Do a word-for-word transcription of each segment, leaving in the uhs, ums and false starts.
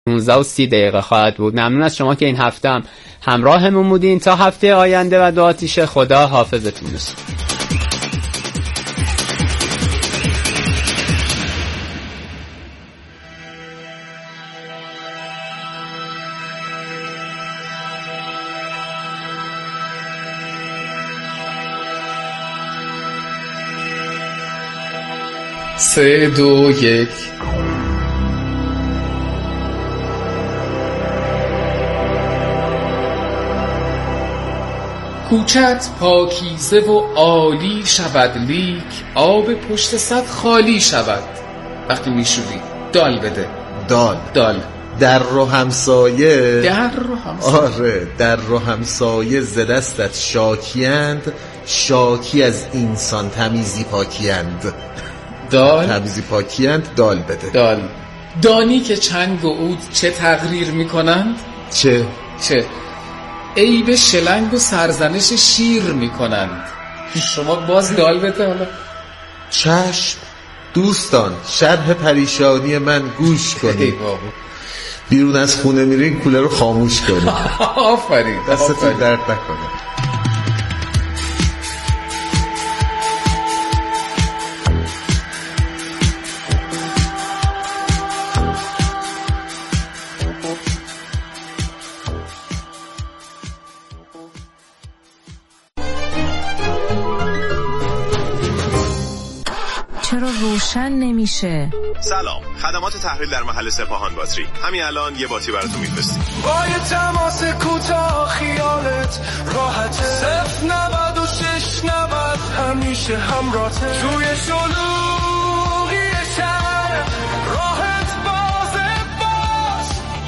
پانزده و سی دقیقه خواهد بود. ممنون از شما که این هفته هم همراهمون بودین. تا هفته آینده و دو آتیش، خدا حافظتون باشه. سه دو یک. کوچت پاکیزه و عالی شود، لیک آب پشت سد خالی شود. وقتی میشوری دال بده. دال دال در رو همسایه، در رو همسایه آره در رو همسایه ز دستت شاکیند، شاکی از اینسان تمیزی پاکیند. دال تمیزی پاکیند، دال بده. دال دانی که چنگ و عود چه تغییر میکنند؟ چه؟ چه؟ عیب شلنگ و سرزنش شیر میکنند. شما باز دال بده. حالا چشم دوستان، شرح پریشانی من گوش کنید. بیرون از خونه میرین کوله رو خاموش کنید. آفرین، دستتون درد نکنه. چرا روشن نمیشه؟ سلام، خدمات تحویل در محل سپاهان باتری. همین الان یه باتری براتون میفرستیم. با یه تماس کوتاه خیالت راحته. صفر نود و شش نود همیشه همراهته. توی شلوغی شهر راحت بازه باش.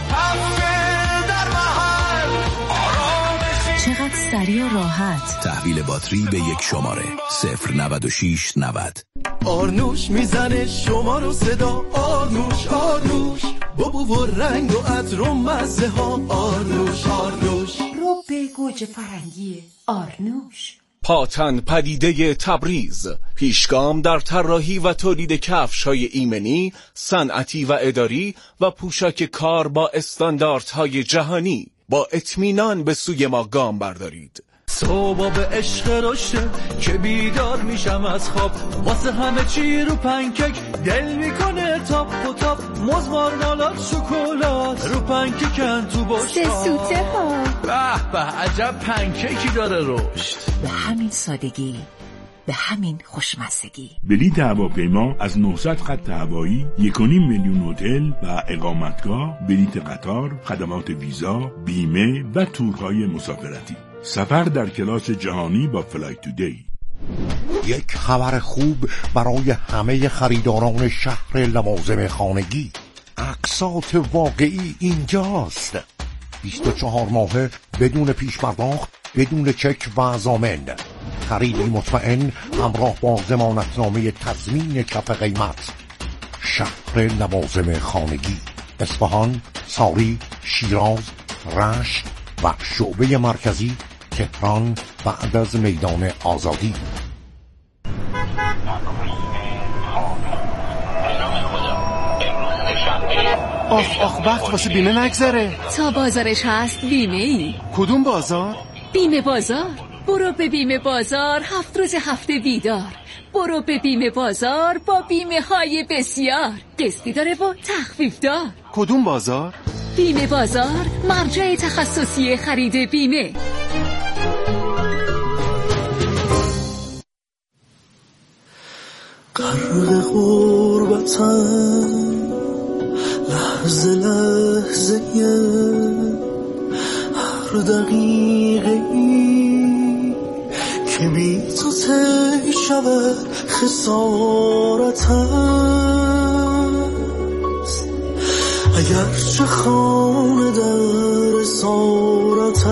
هفته در محل آرامشی. چقدر سریع و راحت. تحویل باتری به یک شماره صفر نود و شش نود. آرنوش میزنه شما رو صدا. آرنوش آرنوش با بو و رنگ و عطر و مزه ها. آرنوش آرنوش رو به گوجه فرنگی آرنوش. پاتن پدیده تبریز، پیشگام در طراحی و تولید کفش‌های ایمنی، صنعتی و اداری و پوشاک کار با استانداردهای جهانی. با اطمینان به سوی ما گام بردارید. صبح به عشق روشه که بیدار میشم از خواب. واسه همه چی رو پنکک دل میکنه تاپ و تاپ. موز مارمالاد شکلات رو پنککن تو باشا. سه سوته ها. به به عجب پنککی داره رشد. به همین سادگی، به همین خوشمزگی. بلیط هواپیما از نهصد خط هوایی، یک و نیم میلیون هتل و اقامتگاه، بلیط قطار، خدمات ویزا، بیمه و تورهای مسافرتی. سفر در کلاس جهانی با فلایت تودی. یک خبر خوب برای همه خریداران شهر لوازم خانگی. اقساط واقعی اینجاست. بیست و چهار ماهه بدون پیش پرداخت، بدون چک و ضامن. خریدی مطمئن همراه با ضمانتنامه تضمین کف قیمت. شهر لوازم خانگی، اصفهان، ساری، شیراز، رشت و شعبه مرکزی تهران بعد از میدان آزادی. آخ آخ وقت واسه بیمه نگذره. تا بازارش هست بیمه ای. کدوم بازار؟ بیمه بازار. برو به بیمه بازار، هفت روز هفته بیدار. برو به بیمه بازار با بیمه های بسیار. قسطی داره و تخفیف دار. کدوم بازار؟ بیمه بازار، مرجع تخصصی خرید بیمه. غرق غربتم لحظه لحظه هر دقیقه ای که بی تو ته شود خسارت است. اگرچه خانه در اسارت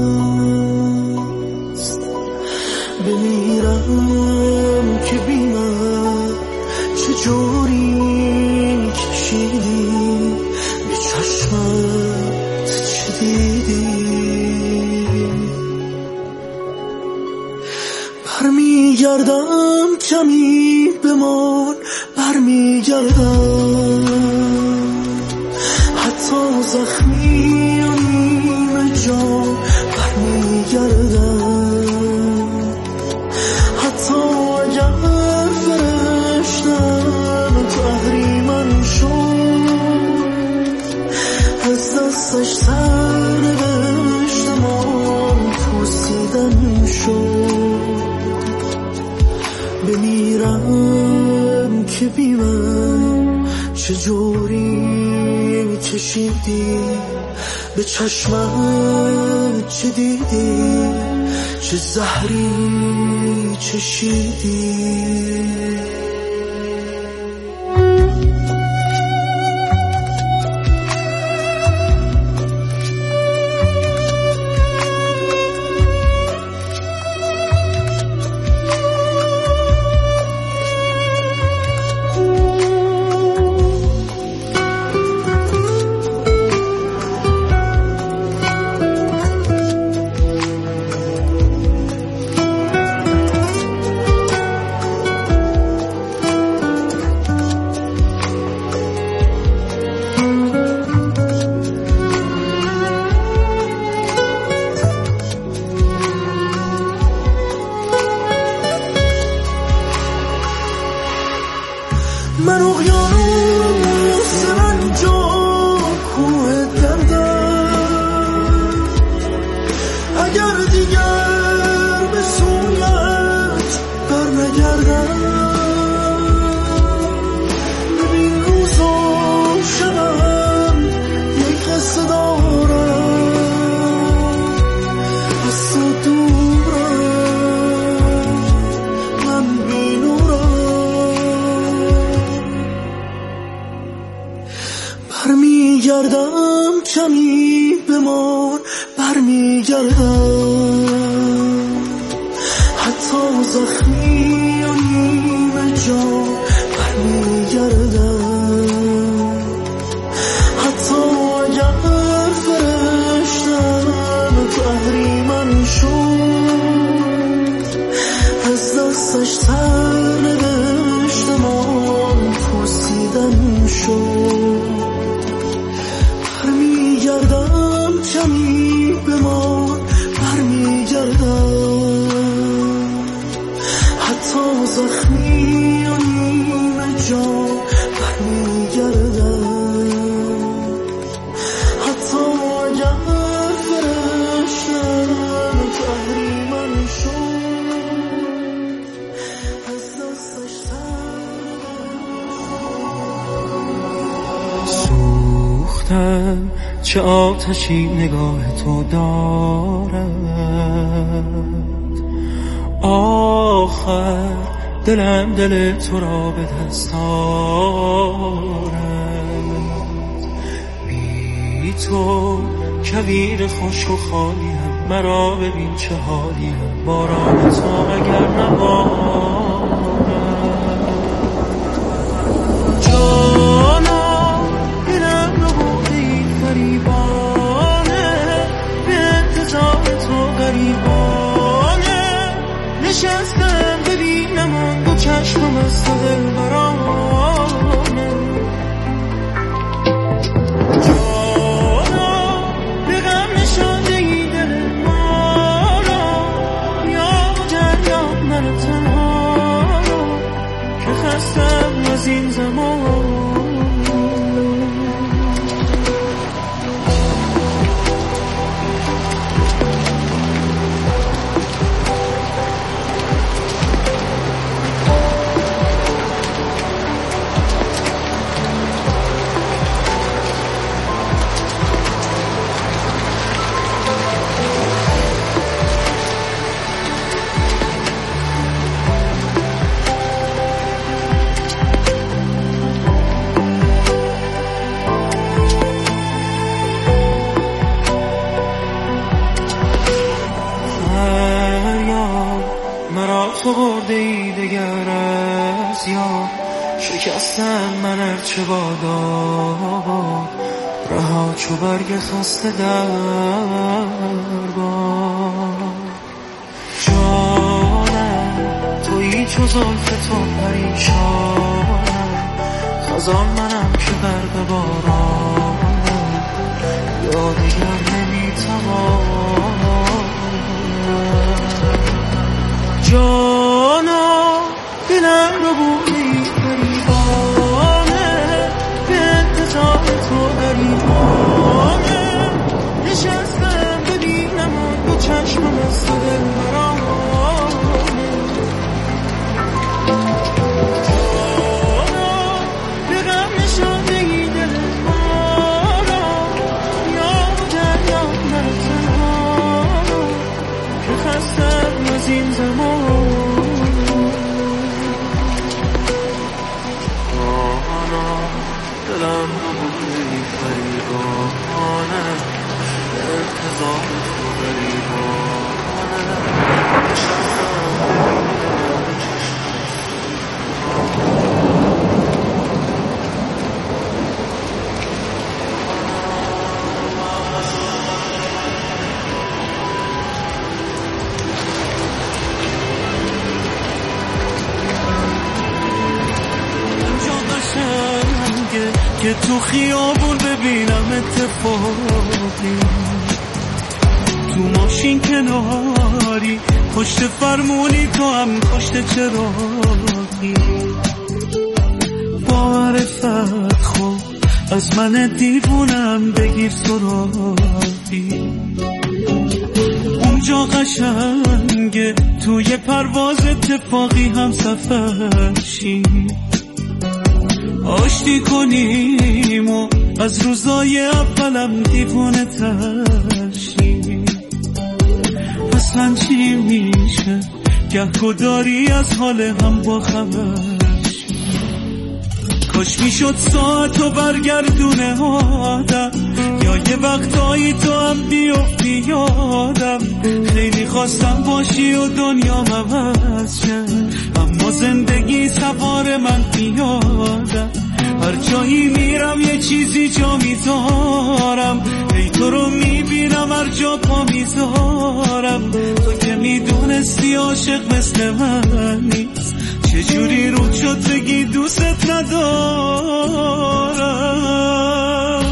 است، بمیرم که بی من چجوری کشیدی به چشمت چه دیدی. برمیگردم کمی بمان، برمیگردم حتی زخمی و نیمه جان برمیگردم، حتی اگر فرشتم تحریمم شد، از دستش سر نوشتم آن پوسیدن شد. بمیرم که بی من چجوری کشیدی، به چشمت چه دیدی، چه زهری چشیدی. من اقیانوس رنجا کوه دردم، اگر دیگر به سویت بر نگردم، ببین روز و شبم یک قصه دارم، از تو دورم من برمیگردم، کمی بمان برمیگردم، حتی زخمی و نیمه جان برمیگردم، حتی اگر فرشتم تحریمم شد، از دستش سر نوشتم آن پوسیدن شد. برمیگردم، کمی بمان برمیگردم، حتی زخمی و نیمه جان برمیگردم، حتی اگر فرشتم تحریمم شد، از دستش سوختم. چه آتشی نگاه تو دارد، آخر دلم دل تو را به دست آورد. بی تو کویر خشک و خالیم، مرا ببین چه حالیم، باران تو اگر نبارد. جانا دلم نبوده این فریبانه، به انتظار تو غریبانه، نشستم ببینم آن دو چشمم از تو دلبرانه. جانا به غم نشانده ای دل ما را، یا جریان من تنها را، که خستم از این زمان. تو خورده ای دگر از یاد، شکستن من ارچه باداد، رها چو برگ خسته در باد. جانم تویی چو زلف تو پریشانم، خزان منم که برق بارانم، که تو خیابون ببینم اتفاقی، تو ماشین کناری پشت فرمونی تو هم پشت چراغی، با معرفت خوب از من دیوونم بگیر سراغی، اونجا قشنگه توی پرواز اتفاقی هم سفر شیم، آشتی کنیم و از روزای اولم دیوونه تر شیم. اصلا چی میشه گه کداری از حال هم با خبر شیم، کاش میشد ساعتو برگردونه آدم، یا یه وقتایی تو هم بیفتی یادم، خیلی خواستم باشی و دنیا عوض شه، اما زندگی سوار من پیادم، هر جایی میرم یه چیزی جا میذارم، ای تو رو میبینم هر جا پا میذارم، تو که میدونستی عاشق مثل من نیست، چجوری رو شد بگی دوست ندارم.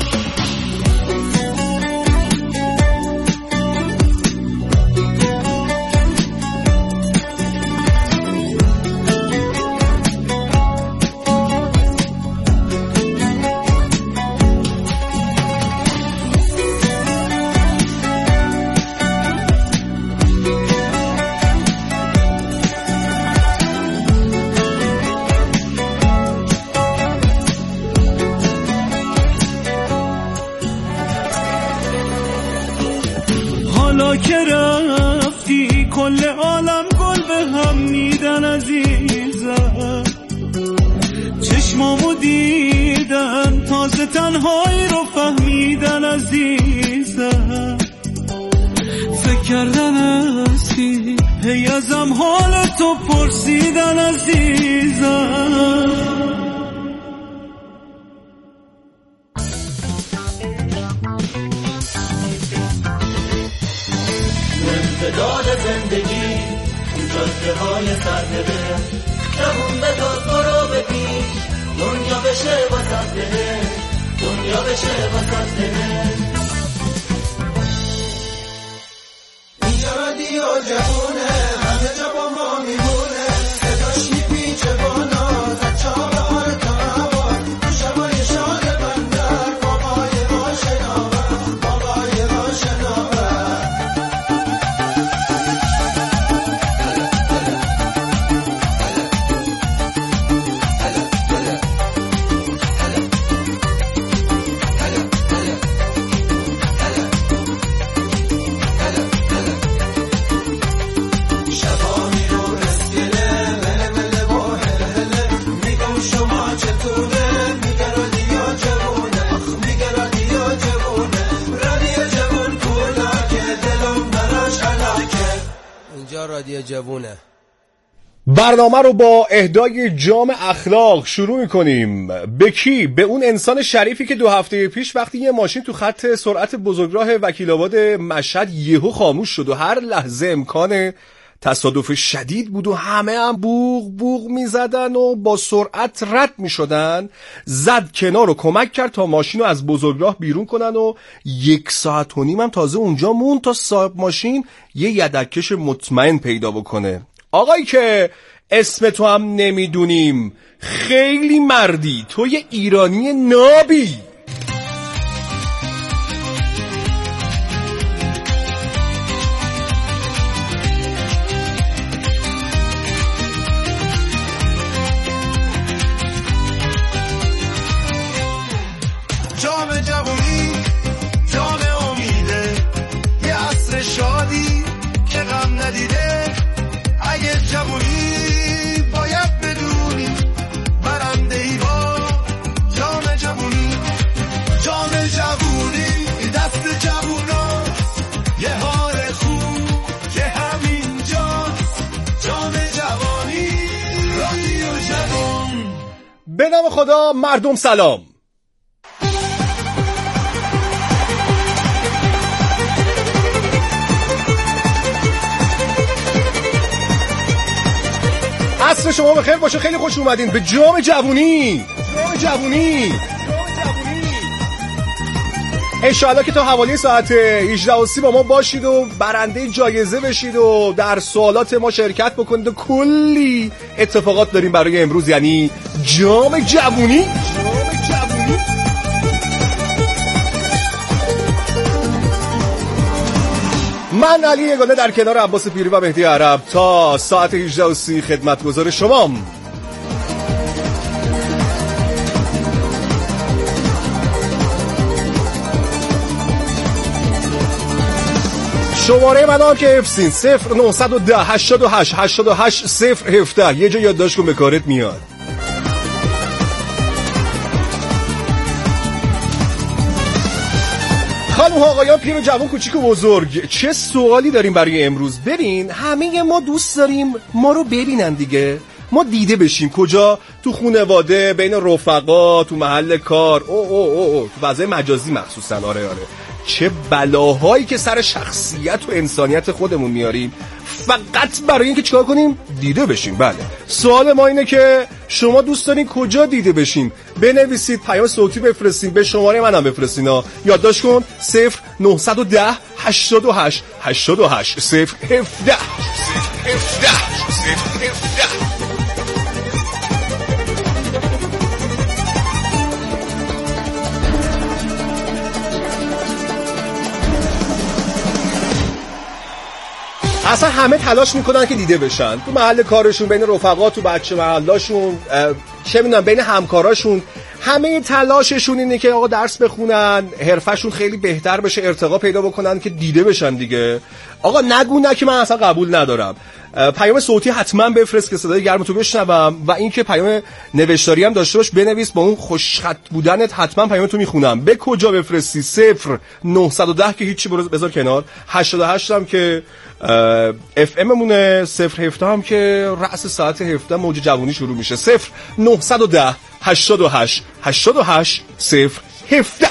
که رفتی کل عالم گل به هم میدن عزیزم، چشمامو دیدن تازه تنهایی رو فهمیدن عزیزم، فکر کردن هستی هی ازم حال تو پرسیدن عزیزم. داد زندگی تو جاده های سرده، جوون به داد برو به پیش، دنیا بشه واسط ده، دنیا بشه واسط ده. اینجا رادیو جوونه، همه جا با ما میمونه، صداش میپیچه با ناز، از چهار آر تا نواز، تو شبای شاد بندر، بابای ما شناور، بابای ما شناور. رادیو جوونه. برنامه رو با اهدای جام اخلاق شروع میکنیم. به کی؟ به اون انسان شریفی که دو هفته پیش وقتی یه ماشین تو خط سرعت بزرگراه وکیل‌آباد مشهد یهو خاموش شد و هر لحظه امکان تصادف شدید بود و همه هم بوق بوق میزدن و با سرعت رد میشدن، زد کنار و کمک کرد تا ماشین رو از بزرگراه بیرون کنن و یک ساعت و نیم هم تازه اونجا مون تا صاحب ماشین یه یدککش مطمئن پیدا بکنه. آقایی که اسم تو هم نمیدونیم، خیلی مردی، تو یه ایرانی نابی. جام جوانی، جام امیده، یه عصر شادی که غم ندیده. اگه جوانی باید بدونی برنده ای با جام جوانی. جام جوانی دست جواناست، یه حال خوب که همینجاست. جام جوانی رادیو جوان. به نام خدا. مردم سلام. عصر شما بخیر باشه. خیلی خوش اومدین به جام جوونی. جام جوونی انشاءالله که تا حوالی ساعت هجده و سی با ما باشید و برنده جایزه بشید و در سوالات ما شرکت بکنید و کلی اتفاقات داریم برای امروز، یعنی جام جوونی. جام جوونی من علی یگانه در کنار عباس پیری و مهدی عرب تا ساعت هجده و سی خدمتگزار شمام. شماره من هم که افسین صفر نه یک صفر هشتاد و هشت هشتاد و هشت صفر هفده. یه جا یادداشت کن به کارت میاد. خانم ها آقایان، پیر و جوان، کوچیک و بزرگ، چه سوالی داریم برای امروز؟ برین، همه ما دوست داریم ما رو ببینن دیگه، ما دیده بشیم. کجا؟ تو خانواده، بین رفقا، تو محل کار، او او او, او. تو فضای مجازی مخصوصا. آره آره چه بلاهایی که سر شخصیت و انسانیت خودمون میاریم فقط برای اینکه چیکار کنیم؟ دیده بشیم. بله، سوال ما اینه که شما دوست دارین کجا دیده بشین؟ بنویسید، پیام صوتی بفرستین، به شماره منم بفرستین ها. یادداشت کن صفر نه یک صفر هشتاد و هشت هشتاد و هشت صفر هفده صفر هفده صفر هفده. اصلا همه تلاش میکنن که دیده بشن، تو محل کارشون، بین رفقا، تو بچه محلاشون، چه میدونم بین همکاراشون. همه تلاششون اینه که آقا درس بخونن، حرفشون خیلی بهتر بشه، ارتقا پیدا بکنن که دیده بشن دیگه. آقا نگو نه که من اصلا قبول ندارم. پیام صوتی حتما بفرست که صدای گرم تو بشنوم، و این که پیام نوشتاری هم داشته باش، بنویس، با اون خوشخط بودنت حتما پیام تو میخونم. به کجا بفرستی؟ صفر نه یک صفر که هیچی، بذار کنار، هشتاد و هشت هم که اف ام مونه، صفر هفده هم که رأس ساعت هفده موج جوونی شروع میشه. صفر نه یک صفر هشتاد و هشت هشتاد و هشت صفر هفده.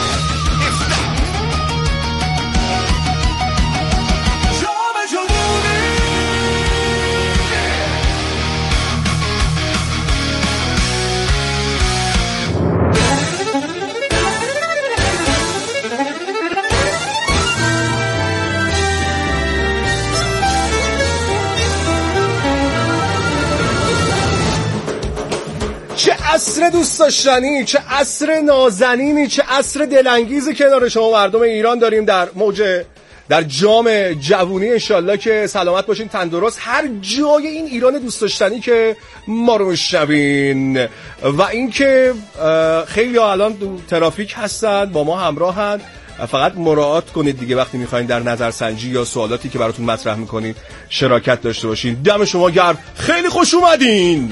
عصر دوست داشتنی، چه عصر نازنینی، چه عصر دلانگیزی کنار شما مردم ایران داریم در موج، در جام جوونی. انشالله که سلامت باشین، تندرست، هر جای این ایران دوست داشتنی که ما رو میشنوین. و اینکه خیلی ها الان تو ترافیک هستن، با ما همراهن، فقط مراعات کنید دیگه وقتی میخواین در نظرسنجی یا سوالاتی که براتون مطرح میکنید شراکت داشته باشین. دم شما گرم، خیلی خوش اومدین.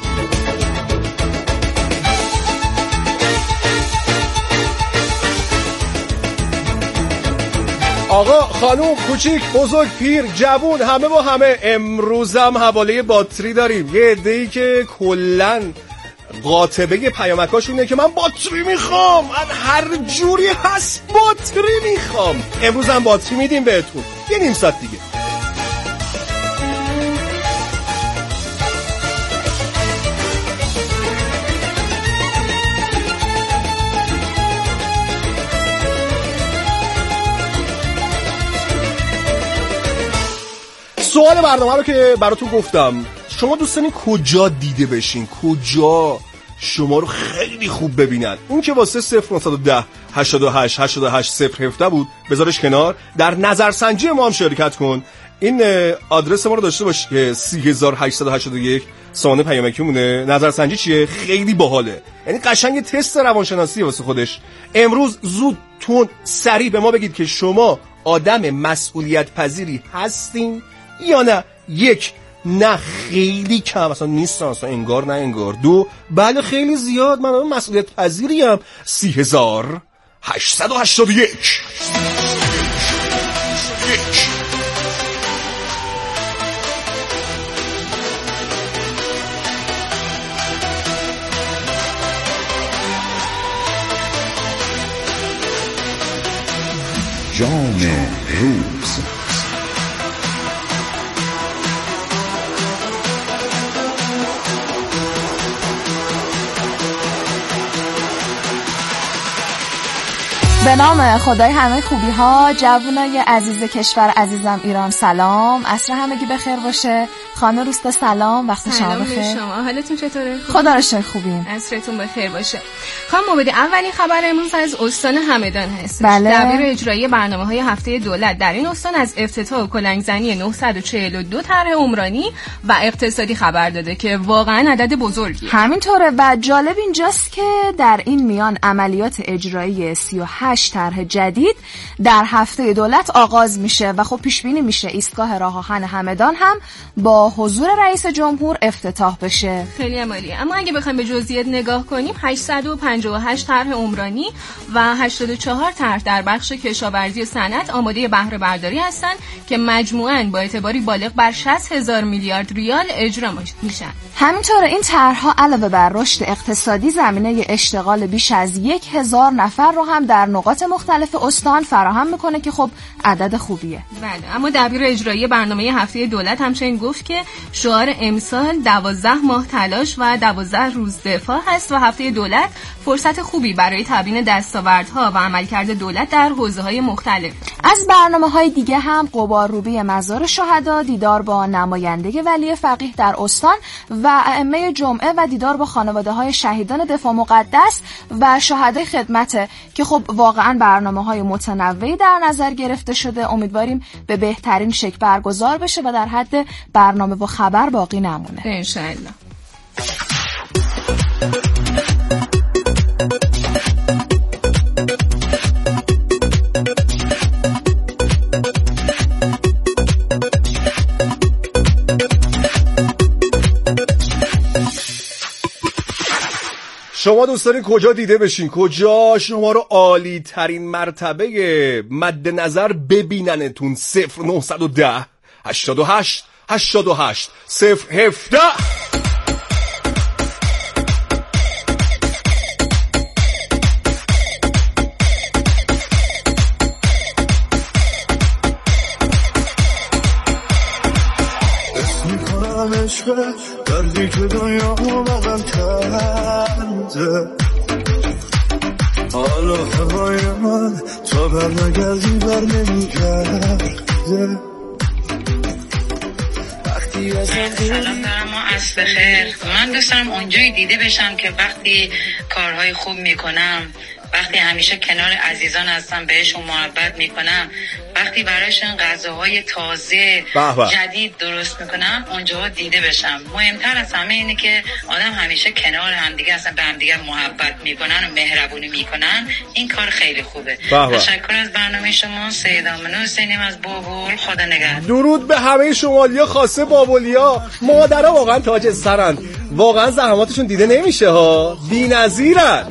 آقا، خانوم، کوچیک، بزرگ، پیر، جوون، همه با همه. امروز هم حواله باتری داریم. یه عده‌ای که کلن قاطبه پیامکاشونه که من باتری میخوام، من هر جوری هست باتری میخوام. امروز هم باتری میدیم بهتون، یه نیم ساعت دیگه. سوال برنامه رو که براتون گفتم، شما دوستانی کجا دیده بشین؟ کجا شما رو خیلی خوب ببینن؟ اون که واسه صفر نه یک صفر هشتاد و هشت هشتاد و هشت صفر هفده بود، بذارش کنار. در نظرسنجی ما هم شرکت کن. این آدرس ما رو داشته باش که سه هزار و هشتصد و هشتاد و یک سامانه پیامکی مونه. نظرسنجی چیه؟ خیلی باحاله، یعنی قشنگ تست روانشناسی واسه خودش. امروز زود تون سریع به ما بگید که شما آدم مسئولیت پذیری هستین یا نه. یک، نه خیلی کم، اصلا نیستن، اصلا انگار نه انگار. دو، بله خیلی زیاد، من آدم مسئولیت پذیریم. سی هزار هشتصد و هشتاد و یک جام روز. به نام خدای همه خوبی ها، جوانای عزیز کشور عزیزم ایران سلام، عصر همگی بخیر باشه. خانم روستا سلام، وقت شما بخیر. سلام شما، حالتون چطوره؟ خدا رو شکر خوبیم. عصرتون بخیر باشه. خانم مبادی، اولین خبر امروز از استان همدان هست. بله. دبیر اجرایی برنامه‌های هفته دولت در این استان از افتتاح کلنگزنی نهصد و چهل و دو طرح عمرانی و اقتصادی خبر داده که واقعا عدد بزرگیه. همینطوره و جالب اینجاست که در این میان عملیات اجرایی سی و هشت طرح جدید در هفته دولت آغاز میشه و خب پیش بینی میشه ایستگاه راه آهن همدان هم با حضور رئیس جمهور افتتاح بشه. خیلی عالیه. اما اگه بخوایم به جزئیات نگاه کنیم، هشتصد و پنجاه و هشت طرح عمرانی و هشتاد و چهار طرح در بخش کشاورزی و صنعت آماده بهره برداری هستن که مجموعاً با اعتباری بالغ بر شصت هزار میلیارد ریال اجرا میشن. همینطور این طرح‌ها علاوه بر رشد اقتصادی زمینه اشتغال بیش از یک هزار نفر رو هم در نقاط مختلف استان فراهم میکنه که خب عدد خوبیه. بله، اما دبیر اجرایی برنامه هفته دولت همچنین گفت که شعار امسال دوازده ماه تلاش و دوازده روز دفاع هست و هفته دولت فرصت خوبی برای تبیین دستاوردها و عملکرد دولت در حوزه‌های مختلف. از برنامه‌های دیگه هم غبارروبی مزار شهدا، دیدار با نماینده ولی فقیه در استان و ائمه جمعه و دیدار با خانواده‌های شهیدان دفاع مقدس و شهدای خدمت که خب واقعاً برنامه‌های متنوعی در نظر گرفته شده. امیدواریم به بهترین شکل برگزار بشه و در حد برنامه و خبر باقی نمونه انشاءالله. شما دوست دارین کجا دیده بشین؟ کجا شما رو عالی ترین مرتبه مد نظر ببیننتون؟ صفر نهصد و ده هشتاد و هشت هشتاد و هشت صفر هفده. عشق دردی که دنیا بغل کرده، حالا هوای من تا بر نگردی بر نمیگرده. سلام دارم و عصر خیر. من دوست دارم اونجایی دیده بشم که وقتی کارهای خوب میکنم، وقتی همیشه کنار عزیزان هستم، بهشون محبت میکنم، وقتی برایشون غذاهای تازه جدید درست میکنم، اونجا دیده بشم. مهمتر از همه اینه که آدم همیشه کنار همدیگه هستن، به همدیگه محبت میکنن و مهربونی میکنن. این کار خیلی خوبه. تشکر از برنامه شما. سید آمنه حسینیم از بابل. خدا نگهدار. درود به همه شمالیا، خاصه بابلیا. مادرها واقعا تاج سرند، واقعا زحماتشون دیده نمیشه ها، بی‌نظیرن.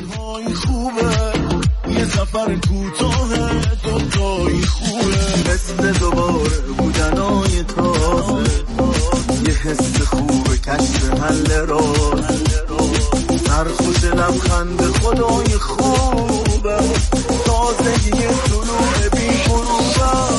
یه سفر کوتاه دوتایی خوبه، مثل دوباره بودنای تازه، یه حس خوبه کشف حل راز، سرخوش لبخند خدای خوبه، تازگی طلوع بی غروبه.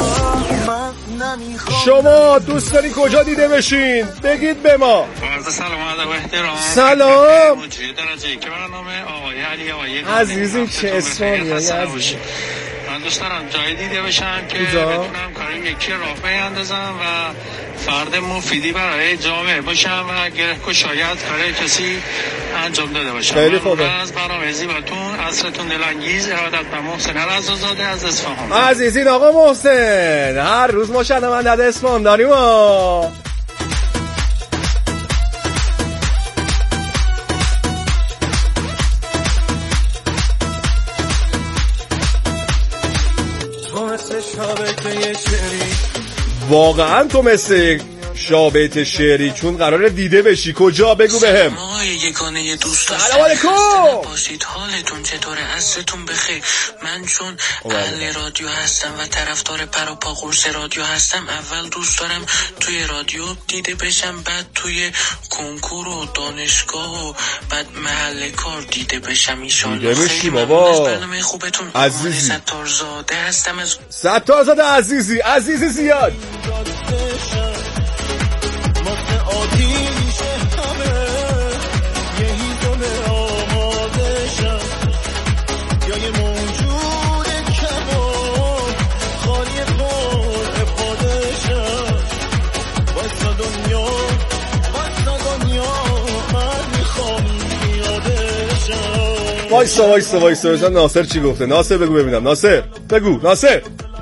شما دوست داری کجا دیده بشین؟ بگید به ما. سلام ادب و احترام. سلام درجه که برنامه آقای علی آقای عزیزی چه اسفانی عزیزی. من دوست دارم جای دیده بشم که بتونم کاریم یکی راه بیندازم و فرد مفیدی برای جامعه باشم و گره که شاید کار کسی انجام داده باشم. خیلی خوبه. از برنامه زیباتون عصرتون دلانگیز. ارادت به محسن رضازاده از اصفهان. عزیزین آقا محسن، هر روز ما شنونده از اصفهان داریم ها. واقعا تو مثل شابهت شعری، چون قراره دیده بشی. کجا بگو بهم. ما یگانه دوستان سلام علیکم. باشید، حالتون چطوره؟ عصرتون بخیر. من چون اهل رادیو هستم و طرفدار پر و پا قرص رادیو هستم، اول دوست دارم توی رادیو دیده بشم، بعد توی کنکور و دانشگاه و بعد محل کار دیده بشم. ایشالله. خیلی بابا. برنامه خوبتون. عزیزی ستارزاده هستم از ستارزاده. عزیزی عزیزی زیاد. یه موجود وایسا وایسا وایسا وایسا ناصر چی گفته؟ ناصر بگو ببینم. ناصر بگو. ناصر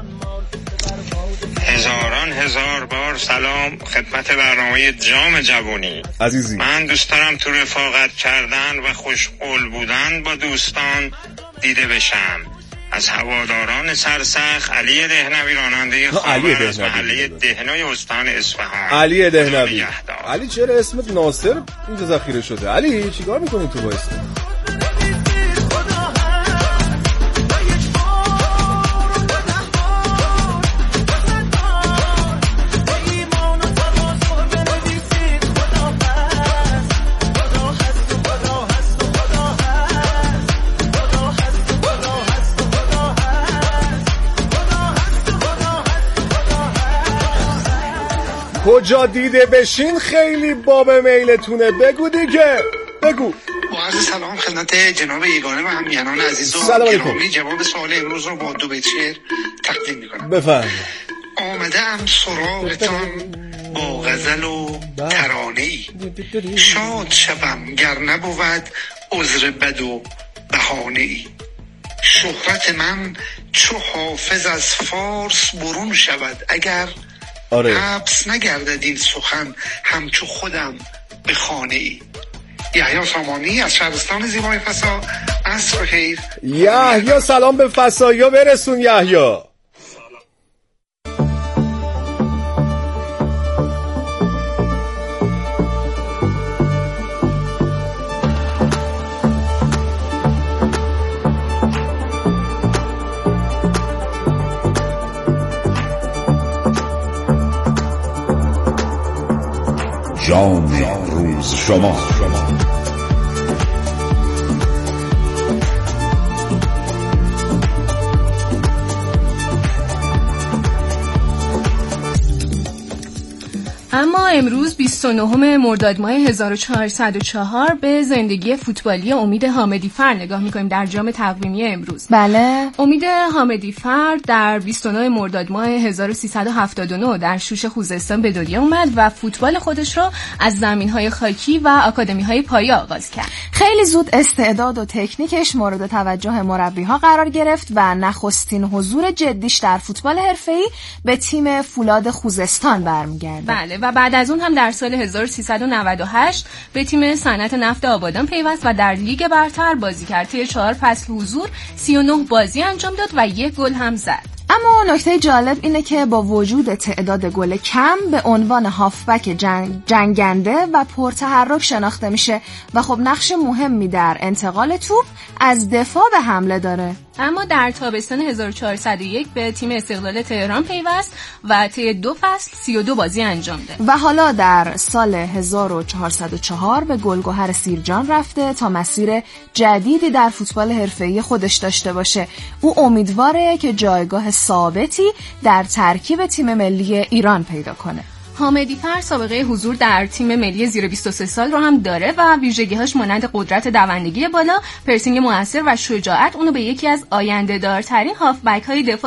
هزاران هزار بار سلام خدمت برنامه جام جوونی عزیزی. من دوست دارم تو رفاقت کردن و خوشقول بودن با دوستان دیده بشم. از هواداران سرسخت علی دهنوی راننده خاور از محله دهنوی استان اصفهان. علی دهنوی. علی چرا اسمت ناصر اینجا ذخیره شده؟ علی چیکار میکنی تو با اسم؟ کجا دیده بشین خیلی باب میلتونه، بگو دیگه بگو. با عرض سلام خدمت جناب یگانه و همیهنان عزیز و گرامی، جواب سوال امروز رو با دو بیت شعر تقدیم میکنم. بفرمایید. آمده ام سراغتان با غزل و ترانه‌ای، شاد شوم گر نبود عذر بد و بهانه‌ای. شهرت من چو حافظ از فارس برون شود، اگر آره. حبس نگردد این سخن همچو خودم به خانه ای. یحیی سامانی از شهرستان زیبای فسا. عصر خیر. یحیی سلام به فسایا برسون. یحیی جام روز شما. اما امروز بیست و نهم مرداد ماه هزار و چهارصد و چهار به زندگی فوتبالی امید حامدی‌فر نگاه می‌کنیم در جام تقویمی امروز. بله. امید حامدی‌فر در بیست و نهم مرداد ماه هزار و سیصد و هفتاد و نه در شوش خوزستان به دنیا اومد و فوتبال خودش رو از زمین‌های خاکی و آکادمی‌های پایه آغاز کرد. خیلی زود استعداد و تکنیکش مورد توجه مربی‌ها قرار گرفت و نخستین حضور جدیش در فوتبال حرفه‌ای به تیم فولاد خوزستان برمیگرده. بله و بعد از اون هم در سال هزار و سیصد و نود و هشت به تیم صنعت نفت آبادان پیوست و در لیگ برتر بازی کرد. طی چهار فصل حضور سی و نه بازی انجام داد و یک گل هم زد. اما نکته جالب اینه که با وجود تعداد گل کم به عنوان هافبک جنگ جنگنده و پرتحرک شناخته میشه و خب نقش مهمی در انتقال توپ از دفاع به حمله داره. اما در تابستان هزار و چهارصد و یک به تیم استقلال تهران پیوست و طی دو فصل سی و دو بازی انجام داد. و حالا در سال هزار و چهارصد و چهار به گلگهر سیرجان رفته تا مسیر جدیدی در فوتبال حرفه‌ای خودش داشته باشه. او امیدواره که جایگاه ثابتی در ترکیب تیم ملی ایران پیدا کنه. حامدی‌فر سابقه حضور در تیم ملی زیر بیست و سه سال رو هم داره و ویژگی‌هاش مانند قدرت دوندگی بالا، پرسینگ موثر و شجاعت اونو به یکی از آینده‌دارترین هافبک‌های دفاع